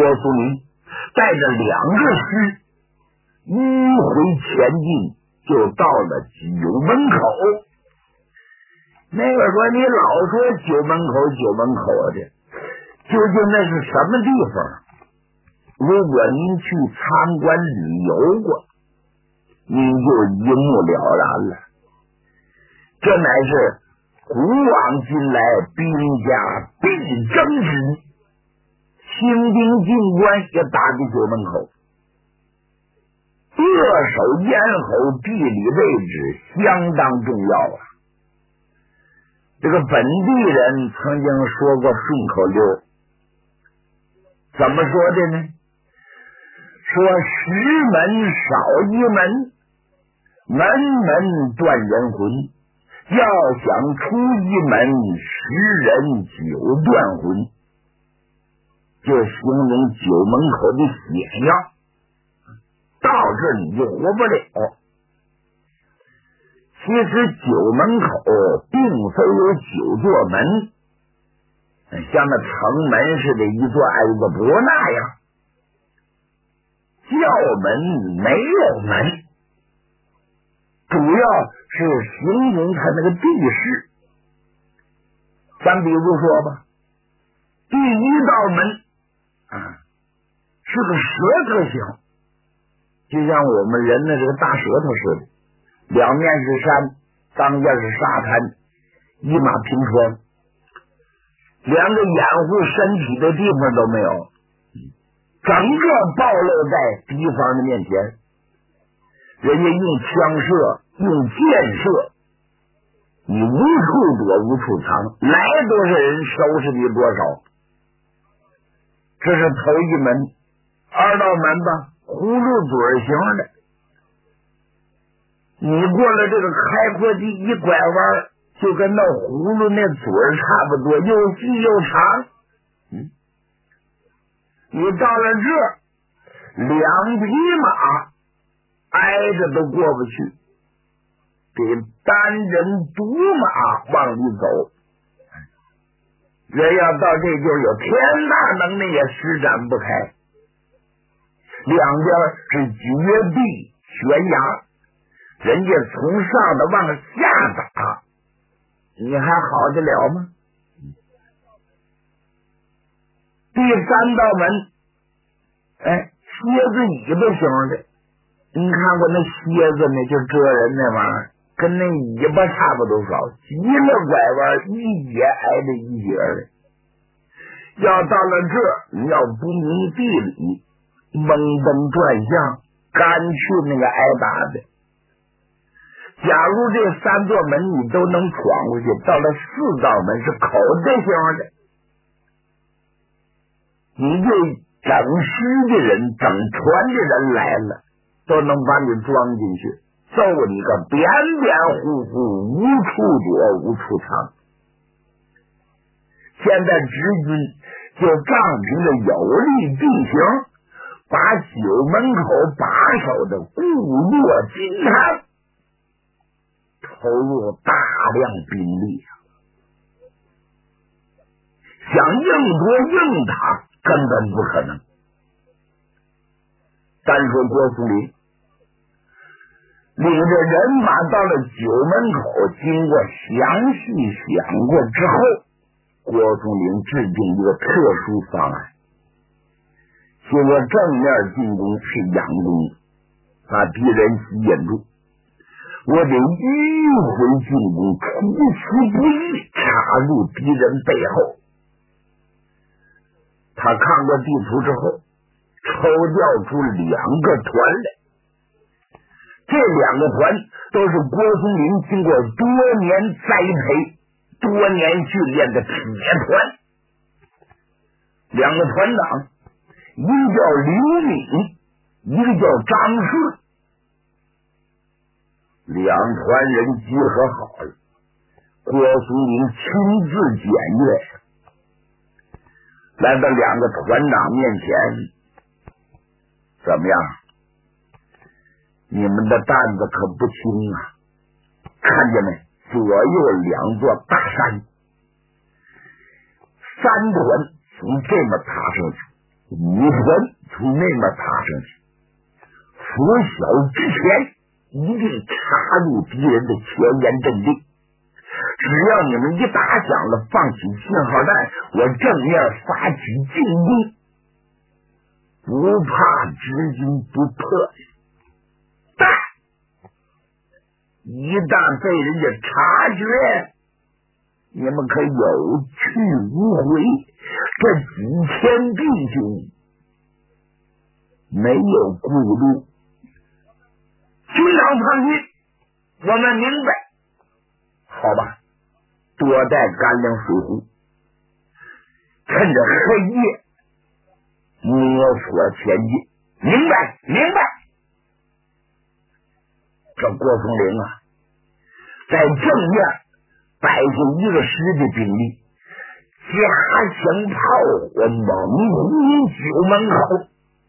苏林带着2个师迂回前进，就到了九门口。那个说你老说九门口的，究竟那是什么地方？如果您去参观旅游过，您就一目了然了。这乃是古往今来兵家必争之地，清兵进关也打在九门口，扼守咽喉，地理位置相当重要啊。这个本地人曾经说过顺口溜，怎么说的呢？说10门少一门，门门断人魂，要想出一门10人9断魂，就形容九门口的险要，到这你就活不了。其实九门口并非有9座门，像那城门似的一座挨一个不那样，教门没有门，主要是形容它那个地势。咱比如说吧，第1道门是个舌头形，就像我们人的这个大舌头似的，两面是山，当间是沙滩，一马平川，连个掩护身体的地方都没有，整个暴露在敌方的面前。人家用枪射，用箭射，你无处躲无处藏，来多少人收拾你多少。这是头一门。2道门吧，葫芦嘴型的，你过了这个开阔地一拐弯，就跟那葫芦那嘴差不多，又细又长。你到了这，2匹马挨着都过不去，得单人独马往里走。人要到这就有天大能耐也施展不开，两边是绝壁悬崖，人家从上的往下打，你还好得了吗？第3道门，蝎子尾巴形的，你看过那蝎子没？就蛰人那玩意儿，跟那尾巴差不多少，急了拐弯，一节挨着一节的。要到了这，你要不明地理，蒙登转向，干去那个挨打的。假如这3座门你都能闯过去，到了4道门是口袋型的，你就整师的人整船的人来了，都能把你装进去，揍你个扁扁乎乎，无处躲无处藏。现在直军就仗凭着有利地形，把九门口把守的固若金汤，投入大量兵力，想硬夺硬打根本不可能。单说郭苏林领着人马到了九门口，经过详细想过之后，郭松龄制定一个特殊方案，就说正面进攻是佯攻，把敌人吸引住，我得迂回进攻，出其不意插入敌人背后。他看过地图之后，抽调出2个团来，这2个团都是郭松龄经过多年栽培、多年训练的铁团。2个团长，一个叫刘敏，一个叫张顺。2团人集合好了，郭松龄亲自检阅，来到2个团长面前，怎么样？你们的担子可不轻啊！看见没？左右2座大山，3团从这么爬上去， 武团从那边打上去，拂晓之前一定插入敌人的前沿阵地。只要你们一打响了，放起信号弹，我正面发起进攻，不怕知军不破。但一旦被人家察觉，你们可有去无回。这几千弟兄没有顾虑，军长放心，我们明白。好吧，多带干粮水壶，趁着黑夜摸索前进。明白，明白。这郭松龄啊，在正面摆出一个师的兵力，加强炮火，猛轰九门口。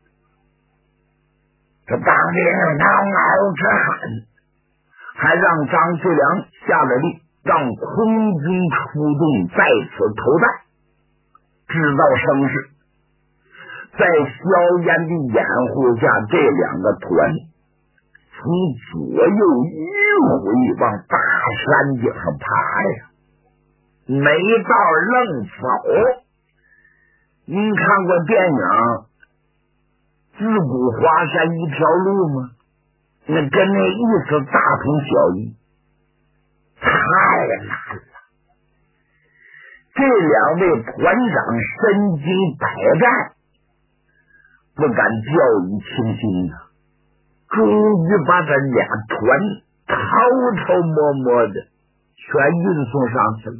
这当兵当嗷之喊，还让张学良下了令，让空军出动，在此投弹，制造声势。在硝烟的掩护下，这两个团从左右迂回往大山顶上爬呀，没道愣走。您看过电影《自古华山一条路》吗？那跟那意思大同小异，太难了。这两位团长身经百战，不敢掉以轻心啊，终于把这俩团偷摸的全运送上去了。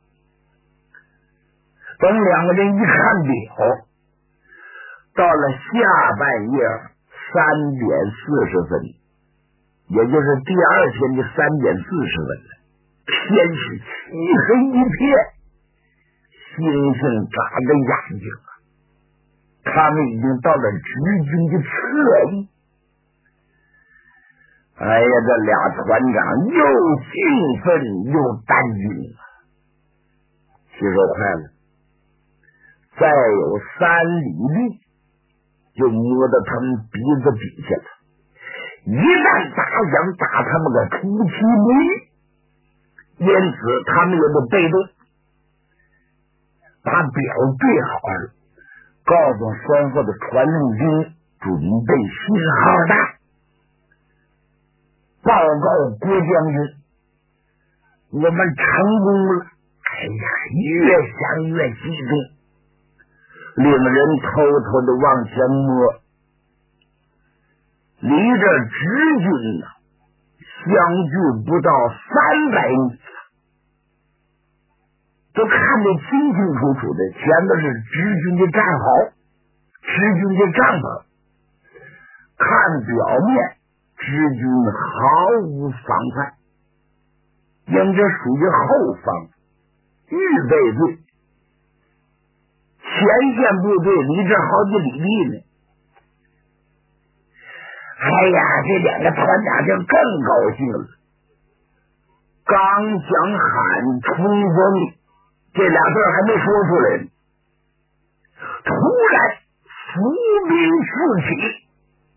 等两个人一看表，到了下半夜3点40分，也就是第二天的3点40分了。天是漆黑一片，星星眨着眼睛啊！他们已经到了直军的侧翼。哎呀，这俩团长又兴奋又担惊啊！气手快了，再有3里地就摸到他们鼻子底下了。一旦打响，打他们个出其不意，因此他们也不被动，把表对好了，告诉双方的传令兵准备信号弹，报告郭将军，我们成功了。哎呀，越想越激动，令人偷偷的往前摸。离这直军呢，相距不到300米，都看得清清楚楚的，前头是直军的战壕，直军的帐篷。看表面，直军毫无防范，因这属于后方预备队，前线部队离这好几里地呢。哎呀，这两个团长就更高兴了，刚想喊冲锋，这俩字还没说出来呢，突然伏兵四起，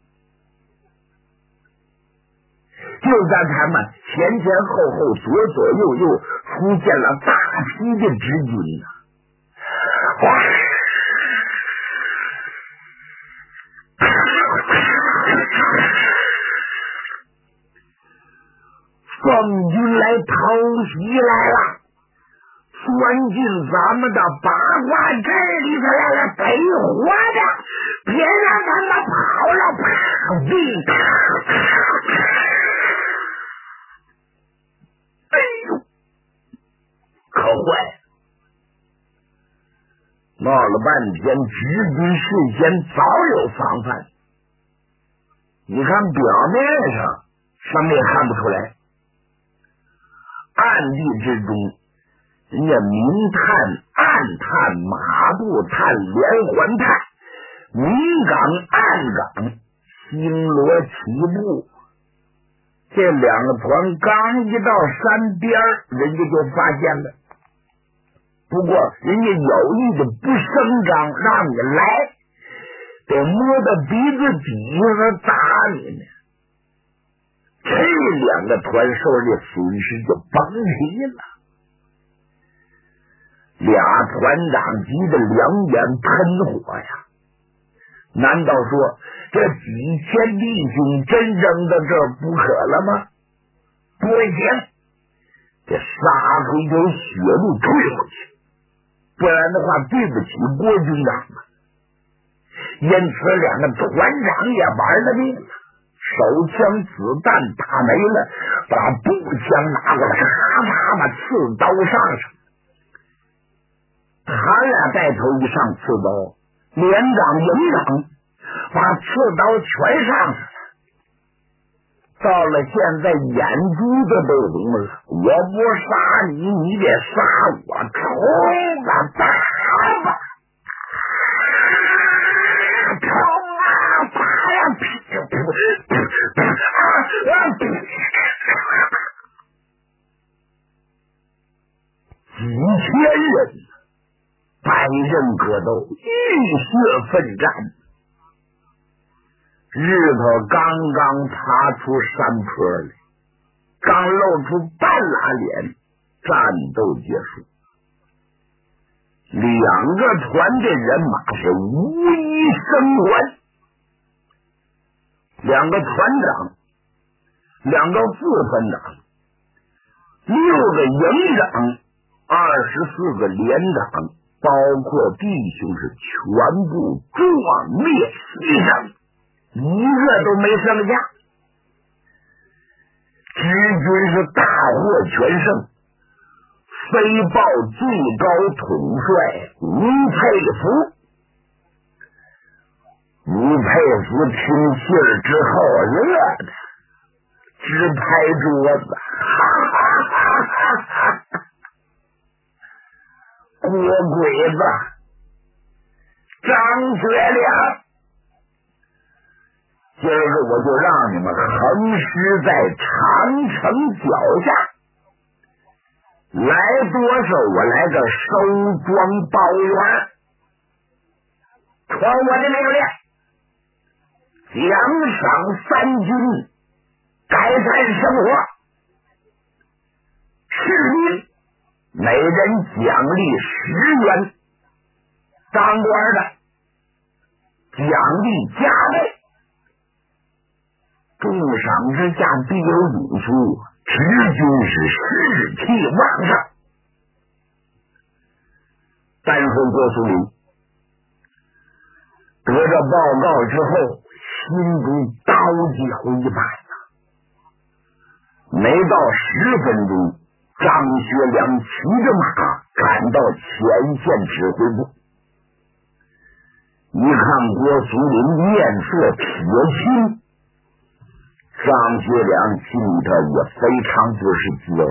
就在他们前前后后左左右右出现了大批的直军呐！哇！奉军来偷袭来了，钻进咱们的八卦阵里头来了，得活的，别让他们跑了！哎呦，可坏了！闹了半天，直军事先早有防范。你看表面上什么也看不出来，暗地之中，人家明探、暗探、马步探、连环探，明岗、暗岗，星罗棋布。这两个团刚一到山边，人家就发现了。不过人家有意的不声张，让你来， 都摸到鼻子底下打你呢。这两个团手的损失就甭提了。俩团长急得两眼喷火呀！难道说这几千弟兄真扔到这儿不可了吗？不行，这杀回条血路退回去，不然的话对不起国军长啊！因此两个团长也玩了命了，手枪子弹打没了，把步枪拿过来，咔嚓把刺刀上上。他俩带头一上刺刀，连长营长把刺刀全上去了。到了现在眼珠子都红了，我不杀你，你得杀我，冲啊打吧，冲啊打呀，几千人百人格斗，浴血奋战。日头刚刚爬出山坡来，刚露出半拉脸，战斗结束。两个团的人马是无一生还，两个团长，两个副团长，6个营长，24个连长，包括弟兄是全部壮烈牺牲，一个都没剩下。知军是大获全胜，飞报最高统帅吴佩孚。吴佩孚听信儿之后乐的直拍桌子，哈哈哈哈哈哈！国鬼子张学良，今儿个我就让你们横尸在长城脚下，来多少我来个收庄包圆，传我的命令，奖赏3军，改善生活，士兵每人奖励10元，当官的奖励加倍，重赏之下必有勇夫，知军是士气旺盛。单说郭松龄得着报告之后，心如刀绞一般呐。没到10分钟，张学良骑着马赶到前线指挥部，一看郭松龄面色铁青，张学良心里头也非常不是滋味。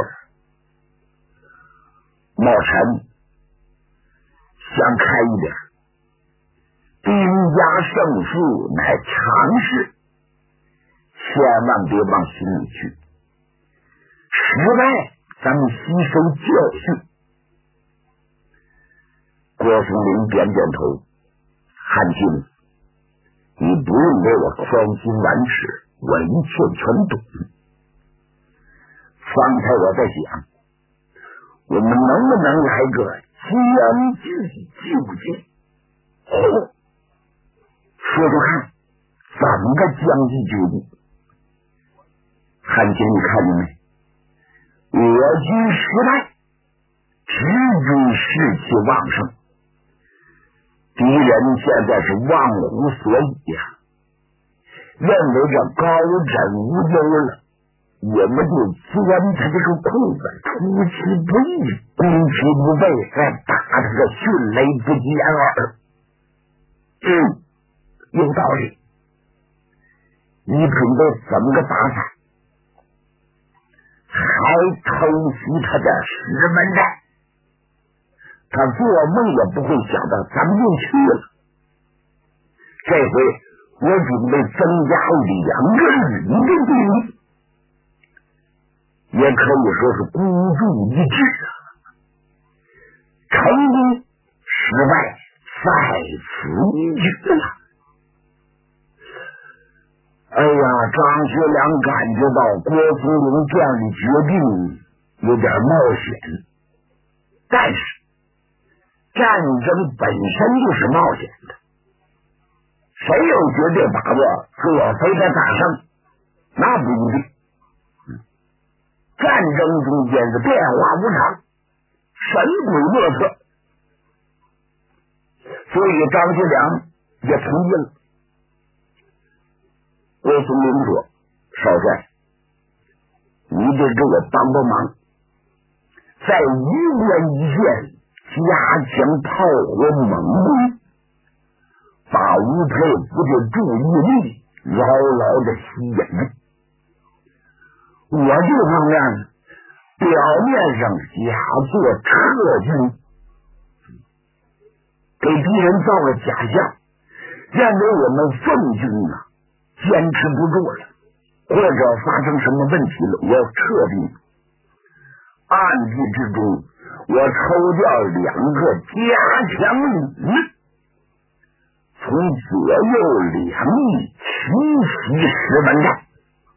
茂臣想开一点，兵家胜负乃常事，千万别往心里去，失败咱们吸收教训。郭松龄点点头，汉卿，你不用给我匡心婉齿，我一切全懂。方才我在想，我们能不能来个将计就计？说说看，怎么个将计就计？汉卿，你看见没？我军失败，知军士气旺盛，敌人现在是忘乎所以呀，认为这高枕无忧了，我们就钻他这个空子，出其不意，攻其不备，再打他个迅雷不及掩耳。有道理。你准备怎么个打法？还偷袭他的石门寨，他做梦也不会想到咱们就去了。这回我准备增加2个旅的兵力，也可以说是孤注一掷啊。成功失败在此一举了。 哎呀，张学良感觉到郭松龄这样的决定有点冒险，但是战争本身就是冒险的，谁有绝对把握说非得打胜？那不一定。战争中间是变化无常，神鬼莫测，所以张学良也同意了。郭松龄说：“少帅，你得给我帮帮忙，在榆关一线加强炮火猛攻，把吴佩孚的注意力牢牢的吸引。我这方面呢，表面上假作撤军，给敌人造个假象，认为我们奉军啊坚持不住了，或者发生什么问题了，我要撤兵。暗地之中，我抽调2个加强旅，从左右两翼奇袭石门寨。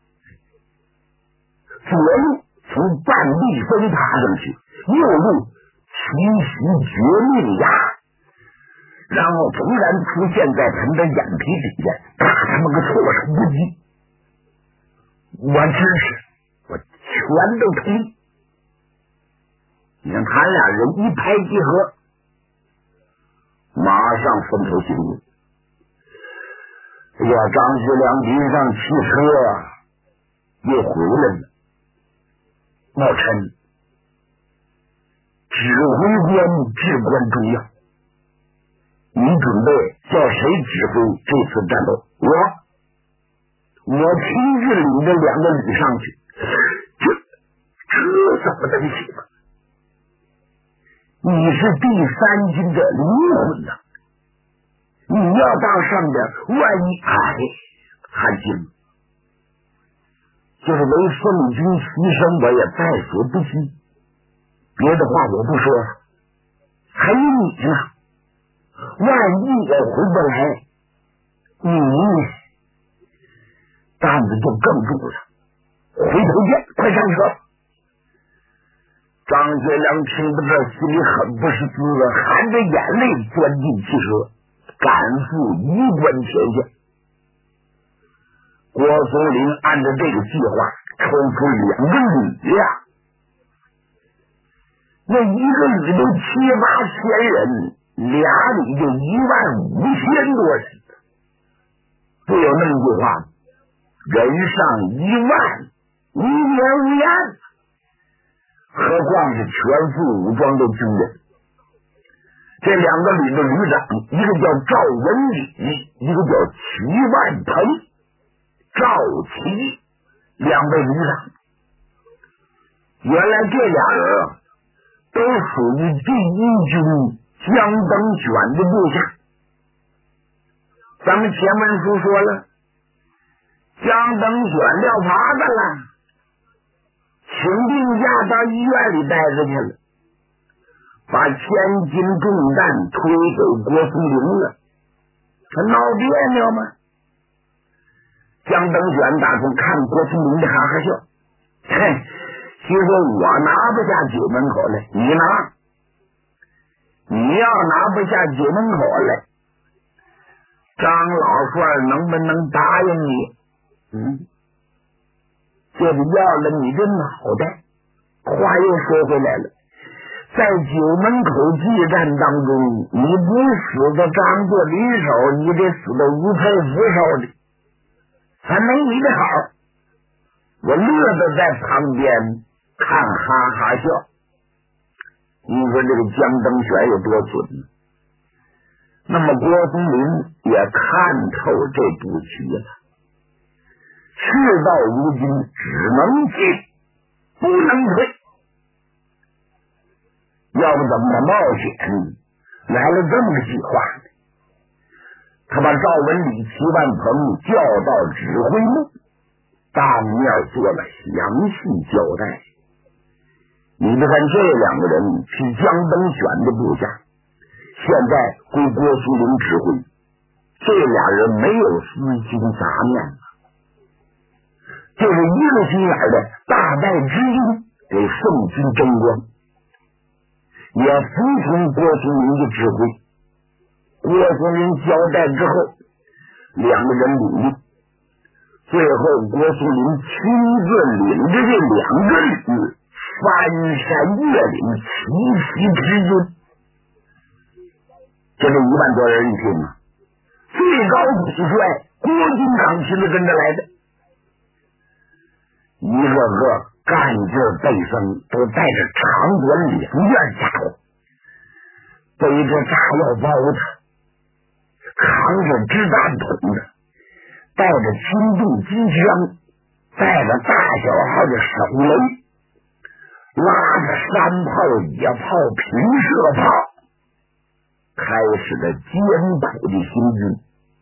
左路从半壁峰爬上去，右路奇袭绝命崖，然后突然出现在他们的眼皮底下，打他们个措手不及。我支持，我全都同意。你看他俩人一拍即合，马上分头行动。哎呀，张学良临上汽车又回来了。茂臣，指挥官至关重要，你准备叫谁指挥这次战斗？我亲自领着2个旅上去，这怎么能行啊？你是第3军的灵魂呐，你要当上边，万一还行。就是为奉军牺牲，我也在所不惜。别的话我不说了，还有你呢。万一我回不来，你担子就更重了。回头见，快上车。张学良听到这，心里很不是滋味，含着眼泪钻进汽车，赶赴榆关前线。郭松龄按照这个计划抽出2个旅呀，那一个旅都7、8千人，2旅就15000多人，不有那么句话，人上10000，无年无厌，何况是全副武装的军人。这2个旅的旅长，一个叫赵文礼，一个叫齐万鹏。赵齐2位旅长，原来这俩人都属于第1军江登选的部下。咱们前文书说了，江登选撂耙子了，请病假到医院里待着去了，把千斤重担推给郭松龄了，他闹别扭吗？江登选打算看郭松龄的哈哈笑，嘿，心说我拿不下九门口来，你拿，你要拿不下九门口来，张老帅能不能答应你？就是要了你的脑袋。话又说回来了，在九门口激战当中，你不死在张作霖手，你得死在吴佩孚手里，还没你的好。我乐得在旁边看哈哈笑。你说这个江登选有多蠢呢？那么郭松龄也看透这步棋了，事到如今只能进不能退，要不怎么冒险来了这么个计划呢？他把赵文礼、齐万鹏叫到指挥部，当面做了详细交代。你别看这2个人是江登选的部下，现在归郭松龄指挥，这俩人没有私心杂念了， 就是一个心眼的大败之军给宋军争光，也服从郭松龄的指挥。郭松龄交代之后，两个人领命，最后郭松龄亲自领着这两个旅翻山越岭，齐齐直军。这1万多人，你听啊，最高统帅郭金刚亲自跟着来的，一个个干劲背生，都带着长短2件家伙，背着炸药包的，扛着掷弹筒的，带着轻重机枪，带着大小号的手雷，拉着山炮、野炮、平射炮，开始了艰苦的行军。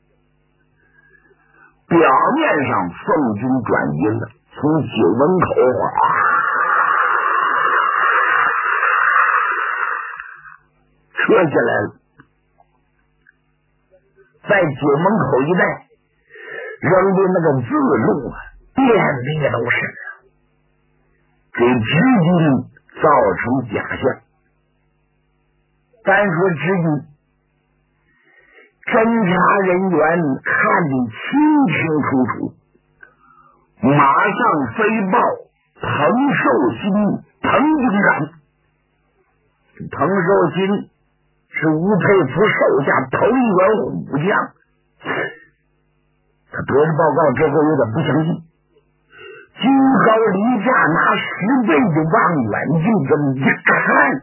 表面上宋军转移了，从九门口撤下来了，在九门口一带扔的那个字路遍地都是，给直军造成假象。单说直军，侦查人员看得清清楚楚，马上飞报滕寿新滕军长。滕寿新是吴佩孚手下头一员虎将，他得知报告之后有点不相信，居高临下拿10倍的望远镜这么一看，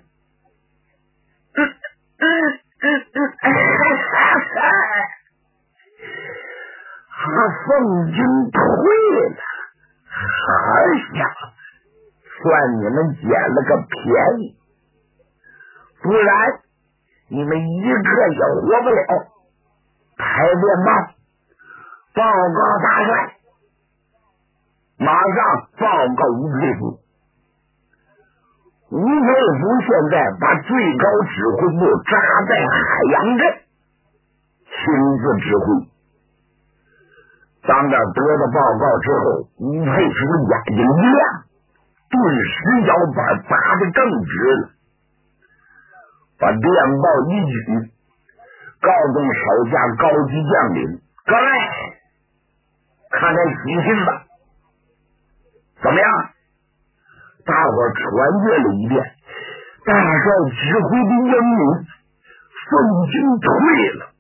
宋军退了，好家伙，算你们捡了个便宜，不然你们一个也活不了。排电报，报告大帅，马上报告吴佩孚。吴佩孚现在把最高指挥部扎在海洋镇，亲自指挥。当这得到报告之后，吴佩孚眼睛一亮，顿时腰板拔得更直了，把电报一举，告诉手下高级将领：各位，看看喜讯吧。怎么样？大伙传阅了一遍，大帅指挥的英明，宋军退了。